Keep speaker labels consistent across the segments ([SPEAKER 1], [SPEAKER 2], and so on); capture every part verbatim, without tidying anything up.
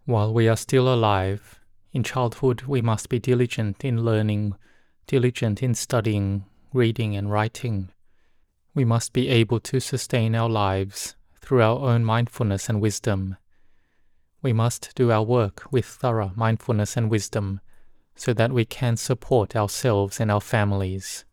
[SPEAKER 1] While we are still alive, in childhood we must be diligent in learning, diligent in studying, reading and writing. We must be able to sustain our lives through our own mindfulness and wisdom. We must do our work with thorough mindfulness and wisdom so that we can support ourselves and our families.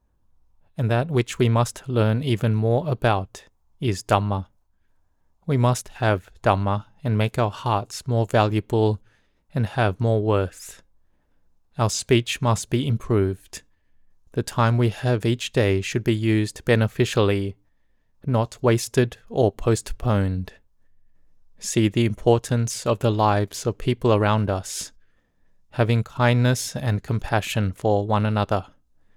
[SPEAKER 1] And that which we must learn even more about is Dhamma. We must have Dhamma and make our hearts more valuable and have more worth. Our speech must be improved. The time we have each day should be used beneficially, not wasted or postponed. See the importance of the lives of people around us, having kindness and compassion for one another.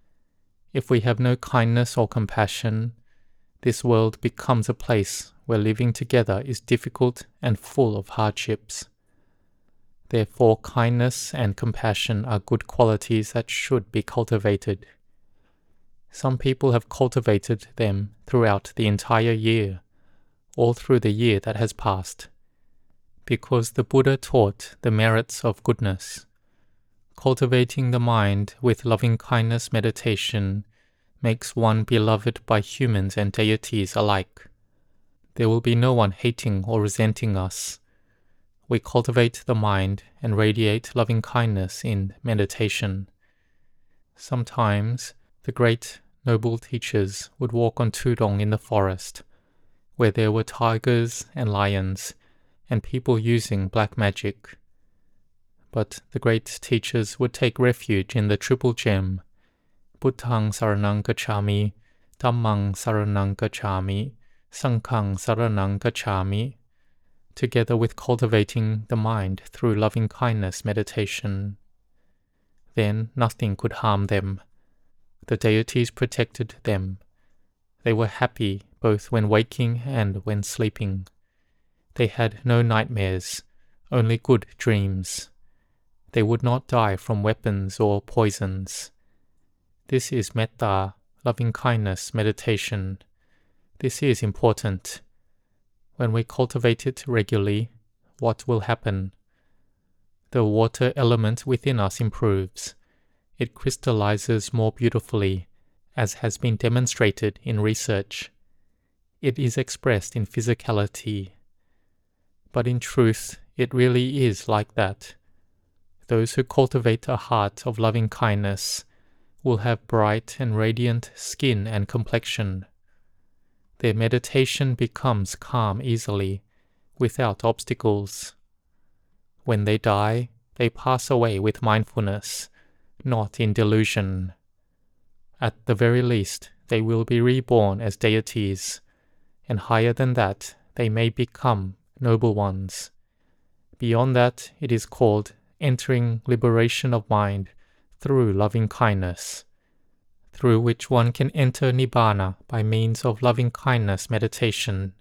[SPEAKER 1] If we have no kindness or compassion, this world becomes a place where living together is difficult and full of hardships. Therefore, kindness and compassion are good qualities that should be cultivated. Some people have cultivated them throughout the entire year, all through the year that has passed, because the Buddha taught the merits of goodness. Cultivating the mind with loving-kindness meditation makes one beloved by humans and deities alike. There will be no one hating or resenting us. We cultivate the mind and radiate loving-kindness in meditation. Sometimes the great noble teachers would walk on Tudong in the forest, where there were tigers and lions, and people using black magic. But the great teachers would take refuge in the triple gem, Buddhang Saranang Gacchami, Dhammang Saranang Gacchami, Sanghang Saranang Gacchami, together with cultivating the mind through loving-kindness meditation. Then nothing could harm them. The deities protected them. They were happy both when waking and when sleeping. They had no nightmares, only good dreams. They would not die from weapons or poisons. This is metta, loving-kindness meditation. This is important. When we cultivate it regularly, what will happen? The water element within us improves. It crystallizes more beautifully, as has been demonstrated in research. It is expressed in physicality. But in truth, it really is like that. Those who cultivate a heart of loving kindness will have bright and radiant skin and complexion. Their meditation becomes calm easily, without obstacles. When they die, they pass away with mindfulness, not in delusion. At the very least, they will be reborn as deities, and higher than that, they may become noble ones. Beyond that, it is called entering liberation of mind through loving kindness, through which one can enter Nibbana by means of loving kindness meditation.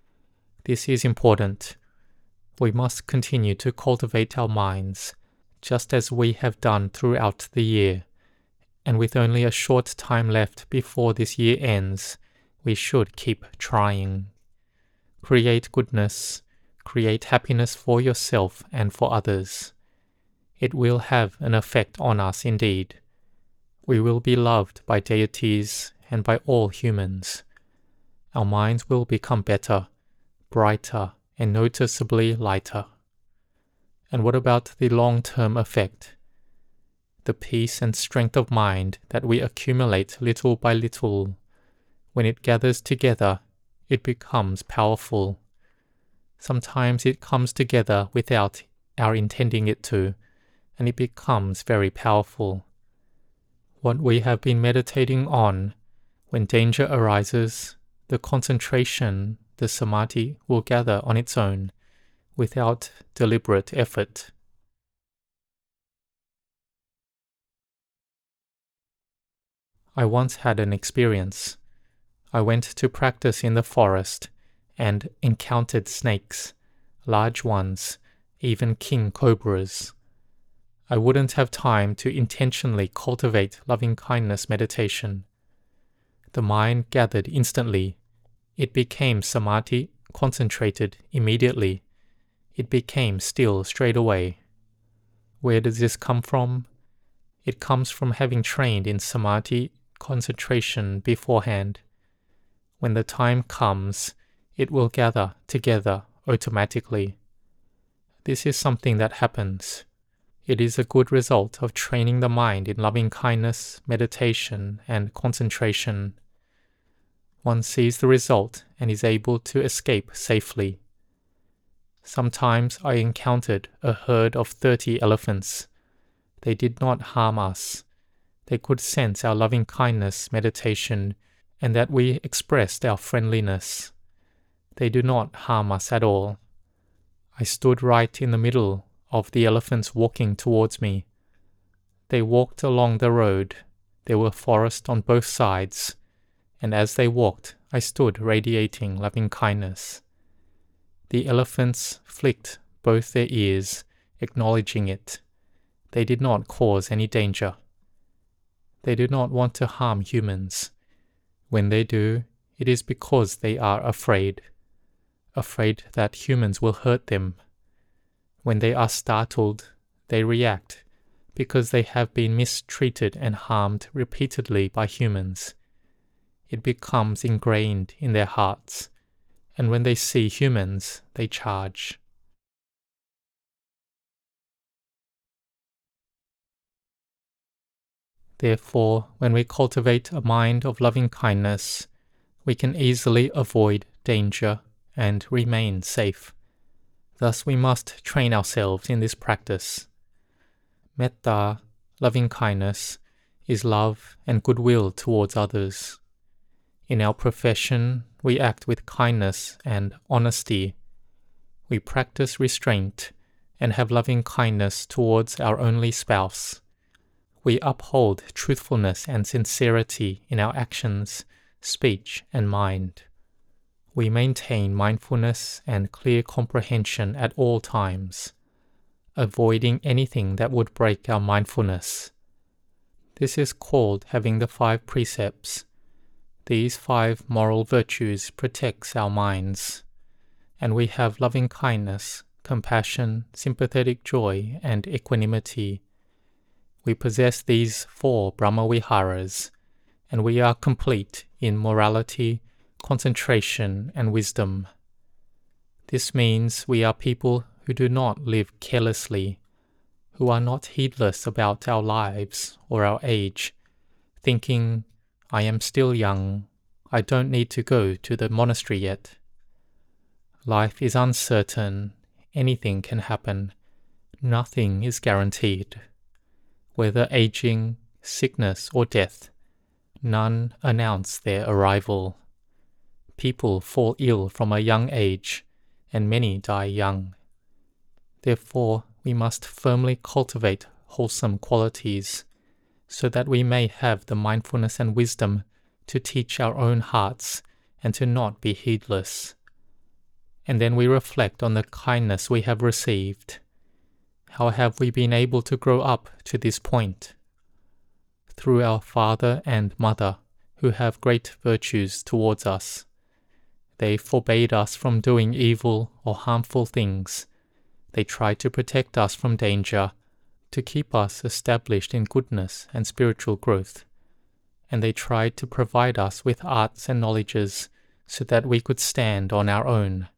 [SPEAKER 1] This is important. We must continue to cultivate our minds, just as we have done throughout the year, and with only a short time left before this year ends, we should keep trying. Create goodness, create happiness for yourself and for others. It will have an effect on us indeed. We will be loved by deities and by all humans. Our minds will become better, brighter, and noticeably lighter. And what about the long-term effect? The peace and strength of mind that we accumulate little by little. When it gathers together, it becomes powerful. Sometimes it comes together without our intending it to, and it becomes very powerful. What we have been meditating on, when danger arises, the concentration, the samadhi, will gather on its own, without deliberate effort. I once had an experience. I went to practice in the forest and encountered snakes, large ones, even king cobras. I wouldn't have time to intentionally cultivate loving-kindness meditation. The mind gathered instantly. It became samadhi, concentrated immediately. it became still straight away. Where does this come from? It comes from having trained in samadhi concentration beforehand. When the time comes, it will gather together automatically. This is something that happens. It is a good result of training the mind in loving kindness, meditation, and concentration. One sees the result and is able to escape safely. Sometimes I encountered a herd of thirty elephants. They did not harm us. They could sense our loving kindness meditation and that we expressed our friendliness. They do not harm us at all. I stood right in the middle of the elephants walking towards me. They walked along the road. There were forests on both sides, and as they walked, I stood radiating loving kindness. The elephants flicked both their ears, acknowledging it. They did not cause any danger. They do not want to harm humans. When they do, it is because they are afraid, afraid that humans will hurt them. When they are startled, they react because they have been mistreated and harmed repeatedly by humans. It becomes ingrained in their hearts, and when they see humans, they charge. Therefore, when we cultivate a mind of loving kindness, we can easily avoid danger and remain safe. Thus we must train ourselves in this practice. Metta, loving kindness, is love and goodwill towards others. In our profession, we act with kindness and honesty. We practice restraint and have loving kindness towards our only spouse. We uphold truthfulness and sincerity in our actions, speech, and mind. We maintain mindfulness and clear comprehension at all times, avoiding anything that would break our mindfulness. This is called having the five precepts. These five moral virtues protects our minds, and we have loving kindness, compassion, sympathetic joy, and equanimity. We possess these four Brahmaviharas, and we are complete in morality, concentration, and wisdom. This means we are people who do not live carelessly, who are not heedless about our lives or our age, thinking, I am still young, I don't need to go to the monastery yet. Life is uncertain, anything can happen, nothing is guaranteed. Whether aging, sickness, or death, none announce their arrival. People fall ill from a young age, and many die young. Therefore, we must firmly cultivate wholesome qualities, so that we may have the mindfulness and wisdom to teach our own hearts and to not be heedless. And then we reflect on the kindness we have received. How have we been able to grow up to this point? Through our father and mother, who have great virtues towards us. They forbade us from doing evil or harmful things. They tried to protect us from danger, to keep us established in goodness and spiritual growth. And they tried to provide us with arts and knowledges so that we could stand on our own.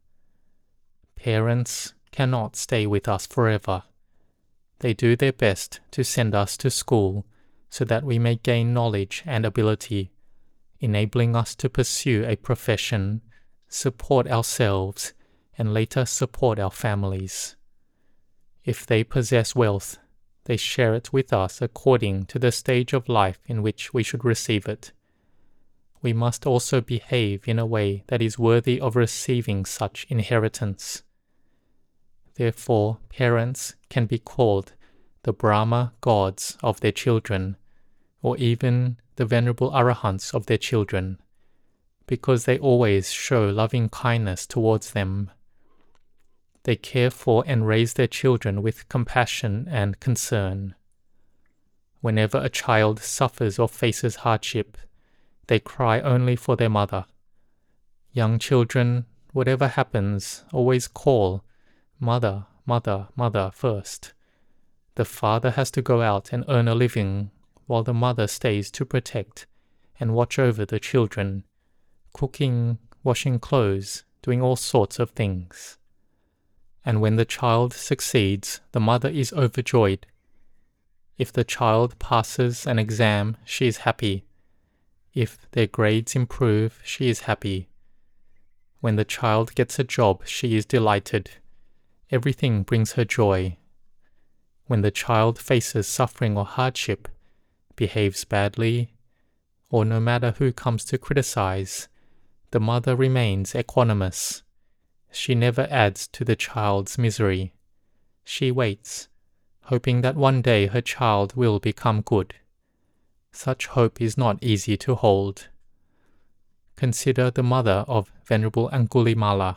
[SPEAKER 1] Parents cannot stay with us forever. They do their best to send us to school so that we may gain knowledge and ability, enabling us to pursue a profession, support ourselves, and later support our families. If they possess wealth, they share it with us according to the stage of life in which we should receive it. We must also behave in a way that is worthy of receiving such inheritance. Therefore, parents can be called the Brahma gods of their children, or even the venerable arahants of their children, because they always show loving kindness towards them. They care for and raise their children with compassion and concern. Whenever a child suffers or faces hardship, they cry only for their mother. Young children, whatever happens, always call, Mother, mother, mother first. The father has to go out and earn a living, while the mother stays to protect and watch over the children, cooking, washing clothes, doing all sorts of things. And when the child succeeds, the mother is overjoyed. If the child passes an exam, she is happy. If their grades improve, she is happy. When the child gets a job, she is delighted. Everything brings her joy. When the child faces suffering or hardship, behaves badly, or no matter who comes to criticize, the mother remains equanimous. She never adds to the child's misery. She waits, hoping that one day her child will become good. Such hope is not easy to hold. Consider the mother of Venerable Angulimala.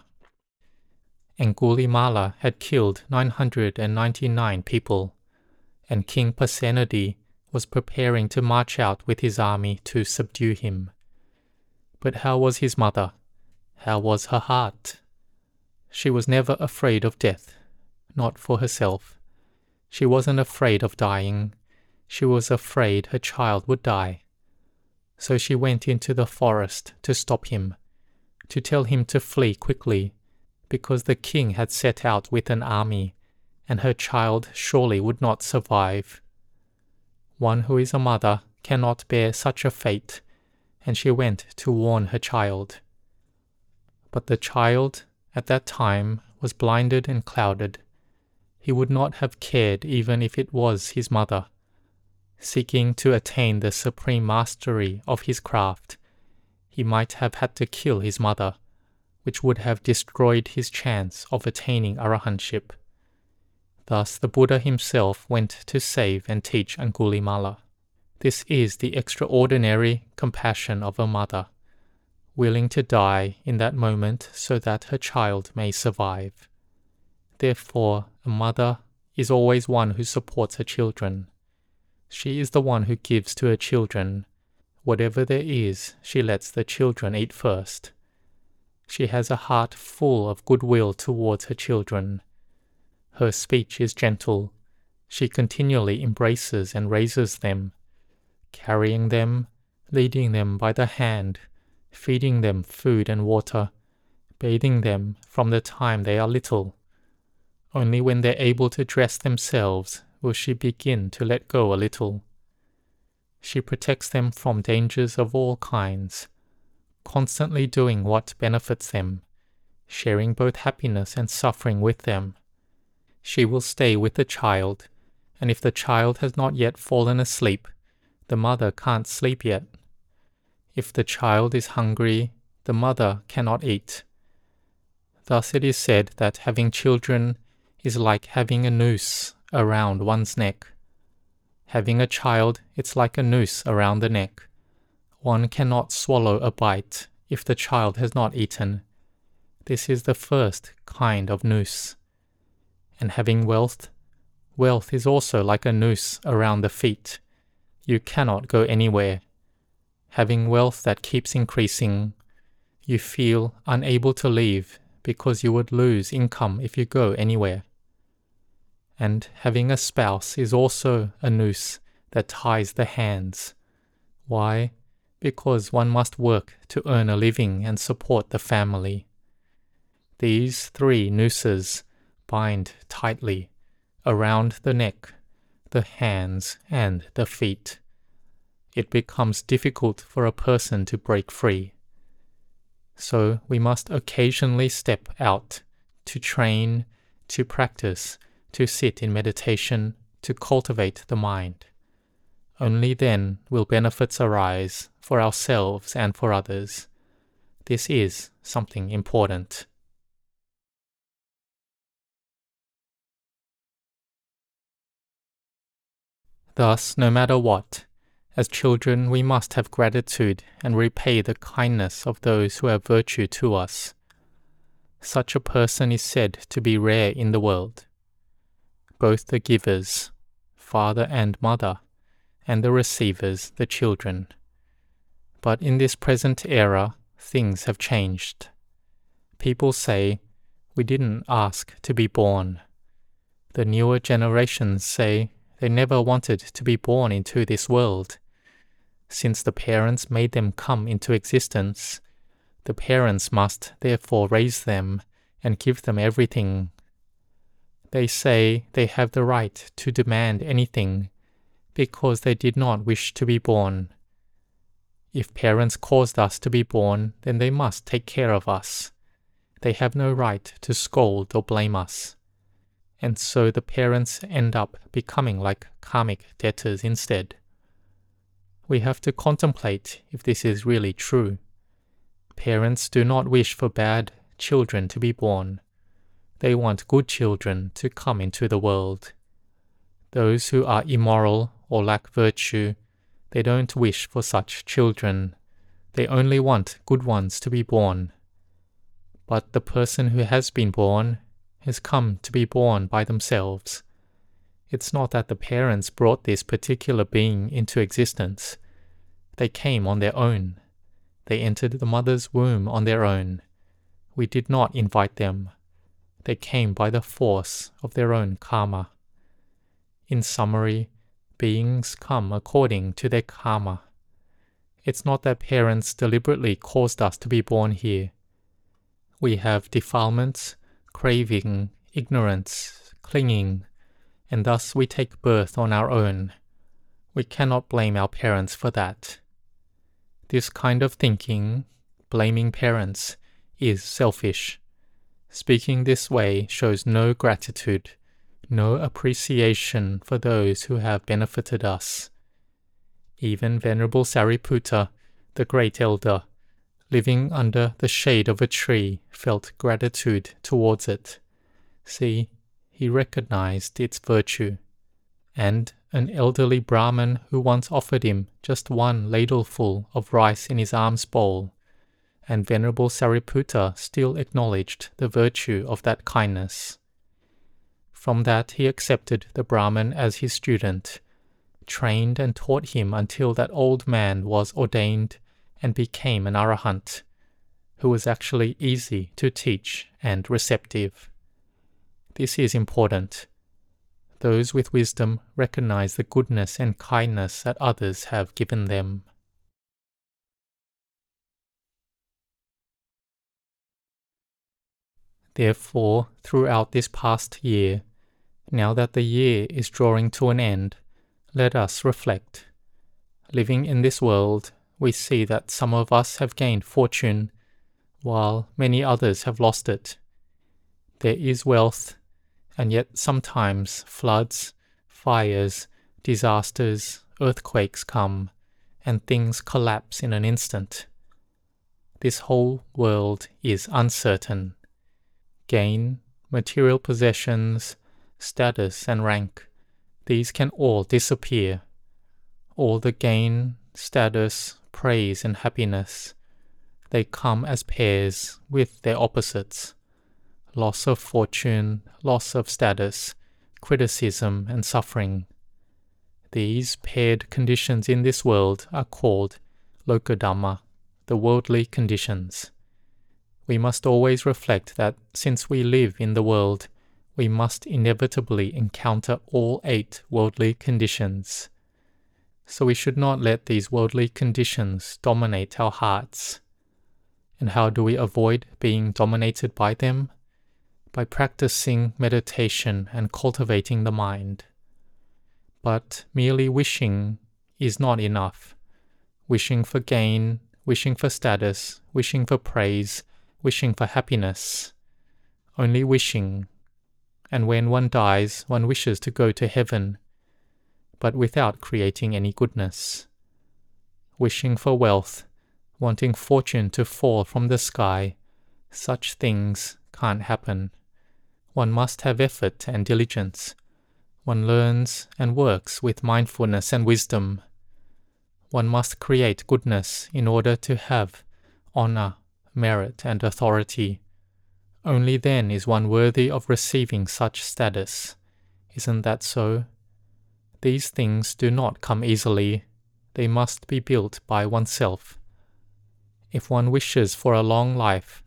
[SPEAKER 1] Angulimala had killed nine hundred ninety-nine people, and King Pasenadi was preparing to march out with his army to subdue him. But how was his mother? How was her heart? She was never afraid of death, not for herself. She wasn't afraid of dying. She was afraid her child would die. So she went into the forest to stop him, to tell him to flee quickly, because the king had set out with an army, and her child surely would not survive. One who is a mother cannot bear such a fate, and she went to warn her child. But the child, at that time, was blinded and clouded. He would not have cared even if it was his mother. Seeking to attain the supreme mastery of his craft, he might have had to kill his mother, which would have destroyed his chance of attaining arahantship. Thus the Buddha himself went to save and teach Angulimala. This is the extraordinary compassion of a mother, willing to die in that moment so that her child may survive. Therefore, a mother is always one who supports her children. She is the one who gives to her children. Whatever there is, she lets the children eat first. She has a heart full of goodwill towards her children. Her speech is gentle. She continually embraces and raises them, carrying them, leading them by the hand, feeding them food and water, bathing them from the time they are little. Only when they're able to dress themselves will she begin to let go a little. She protects them from dangers of all kinds, constantly doing what benefits them, sharing both happiness and suffering with them. She will stay with the child, and if the child has not yet fallen asleep, the mother can't sleep yet. If the child is hungry, the mother cannot eat. Thus it is said that having children is like having a noose around one's neck. Having a child, it's like a noose around the neck. One cannot swallow a bite if the child has not eaten. This is the first kind of noose. And having wealth, wealth is also like a noose around the feet. You cannot go anywhere. Having wealth that keeps increasing, you feel unable to leave because you would lose income if you go anywhere. And having a spouse is also a noose that ties the hands. Why? Because one must work to earn a living and support the family. These three nooses bind tightly around the neck, the hands, and the feet. It becomes difficult for a person to break free. So we must occasionally step out to train, to practice, to sit in meditation, to cultivate the mind. Only then will benefits arise for ourselves and for others. This is something important. Thus, no matter what, as children we must have gratitude and repay the kindness of those who have virtue to us. Such a person is said to be rare in the world. Both the givers, father and mother, and the receivers, the children. But in this present era, things have changed. People say, We didn't ask to be born. The newer generations say they never wanted to be born into this world. Since the parents made them come into existence, the parents must therefore raise them and give them everything. They say they have the right to demand anything because they did not wish to be born. If parents caused us to be born, then they must take care of us. They have no right to scold or blame us. And so the parents end up becoming like karmic debtors instead. We have to contemplate if this is really true. Parents do not wish for bad children to be born. They want good children to come into the world. Those who are immoral or lack virtue, they don't wish for such children. They only want good ones to be born. But the person who has been born has come to be born by themselves. It's not that the parents brought this particular being into existence. They came on their own. They entered the mother's womb on their own. We did not invite them. They came by the force of their own karma. In summary, beings come according to their karma. It's not that parents deliberately caused us to be born here. We have defilements, craving, ignorance, clinging, and thus we take birth on our own. We cannot blame our parents for that. This kind of thinking, blaming parents, is selfish. Speaking this way shows no gratitude, no appreciation for those who have benefited us. Even Venerable Sariputta, the great elder, living under the shade of a tree, felt gratitude towards it. See, he recognized its virtue. And an elderly Brahmin who once offered him just one ladleful of rice in his alms bowl, and Venerable Sariputta still acknowledged the virtue of that kindness. From that he accepted the Brahmin as his student, trained and taught him until that old man was ordained and became an arahant, who was actually easy to teach and receptive. This is important. Those with wisdom recognize the goodness and kindness that others have given them. Therefore, throughout this past year, now that the year is drawing to an end, let us reflect. Living in this world, we see that some of us have gained fortune, while many others have lost it. There is wealth, and yet sometimes floods, fires, disasters, earthquakes come, and things collapse in an instant. This whole world is uncertain. Gain, material possessions, status and rank, these can all disappear. All the gain, status, praise and happiness, they come as pairs with their opposites. Loss of fortune, loss of status, criticism and suffering. These paired conditions in this world are called Lokadhamma, the worldly conditions. We must always reflect that since we live in the world, we must inevitably encounter all eight worldly conditions. So we should not let these worldly conditions dominate our hearts. And how do we avoid being dominated by them? By practicing meditation and cultivating the mind. But merely wishing is not enough. Wishing for gain, wishing for status, wishing for praise, wishing for happiness. Only wishing. And when one dies, one wishes to go to heaven, but without creating any goodness. Wishing for wealth, wanting fortune to fall from the sky, such things can't happen. One must have effort and diligence. One learns and works with mindfulness and wisdom. One must create goodness in order to have honor, merit, and authority. Only then is one worthy of receiving such status. Isn't that so? These things do not come easily. They must be built by oneself. If one wishes for a long life,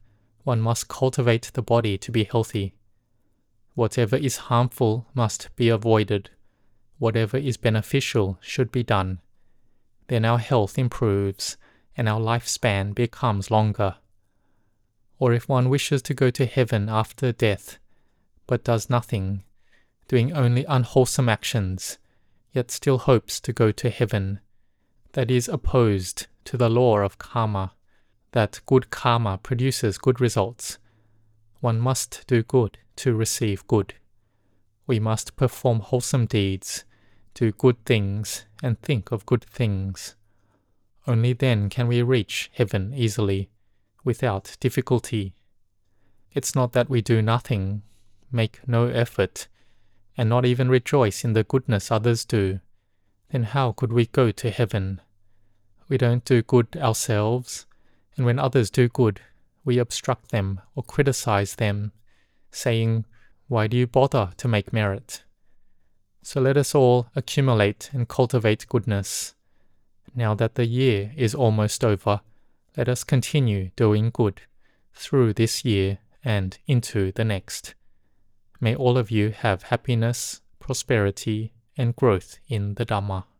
[SPEAKER 1] One must cultivate the body to be healthy. Whatever is harmful must be avoided. Whatever is beneficial should be done. Then our health improves and our lifespan becomes longer. Or if one wishes to go to heaven after death, but does nothing, doing only unwholesome actions, yet still hopes to go to heaven, that is opposed to the law of karma, that good karma produces good results. One must do good to receive good. We must perform wholesome deeds, do good things, and think of good things. Only then can we reach heaven easily, without difficulty. It's not that we do nothing, make no effort, and not even rejoice in the goodness others do. Then how could we go to heaven? We don't do good ourselves, and when others do good, we obstruct them or criticize them, saying, "Why do you bother to make merit?" So let us all accumulate and cultivate goodness. Now that the year is almost over, let us continue doing good through this year and into the next. May all of you have happiness, prosperity, and growth in the Dhamma.